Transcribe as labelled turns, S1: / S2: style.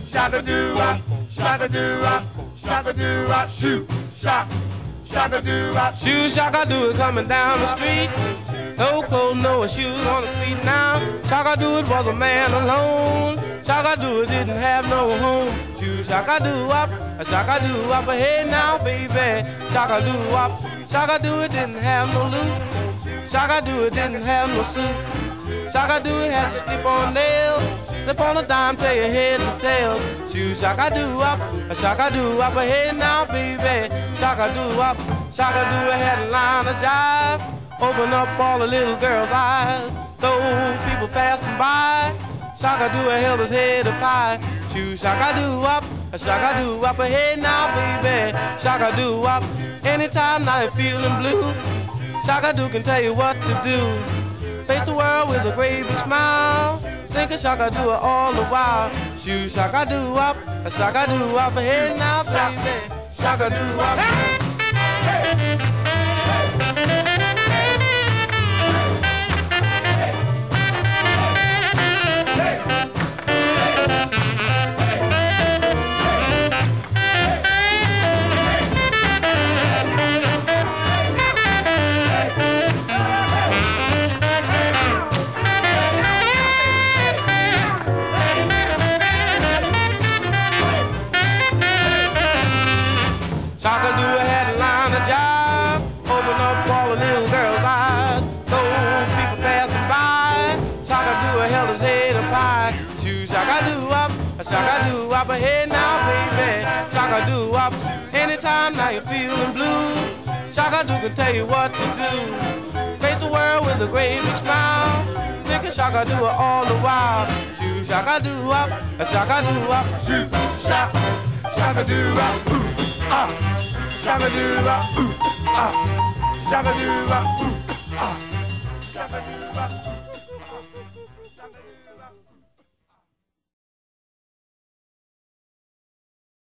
S1: shaka doo wop, shaka doo wop, shaka doo wop, shoot, shock, shaka doo wop,
S2: shoe shaka doo coming down the street. No clothes, no shoes on his feet now. Shaka doo it was a man alone. Shaka doo didn't have no home. Shoe shaka doo wop, hey now baby. Shaka doo wop, shaka doo it didn't have no loot. Shaka doo it didn't have no suit. Shaka doo it had to sleep on nails. Slip on a dime, tell your head to tail. Shoe shaka doo wop, hey now baby. Shaka doo wop, had a line of jive. Open up all the little girls' eyes. Those people passing by. Shaka doo held his head up high. Shoe shaka doo wop, hey now baby. Shaka doo wop. Anytime now you're feeling blue, Shaka doo can tell you what to do. Face the world with a great big smile. Think of Shaka doo all the while. Shoe shaka doo wop, hey now baby. Shaka doo wop. Shaka doo had a line of jive. Open up all the little girls' eyes. Those people passing by. Shaka doo held his head up high. Shoe shaka doo wop, hey now baby. Shaka doo wop. Anytime now you're feeling blue, Shaka doo can tell you what to do. Face the world with a great big smile. Think of Shaka doo all the while. Shoe shaka doo wop,
S1: shoot, shock, shaka doo wop, ooh, ah, shaka doo wop, ooh, ah, shaka doo wop, ooh, ah, shaka doo wop, ooh, ah, shaka doo wop.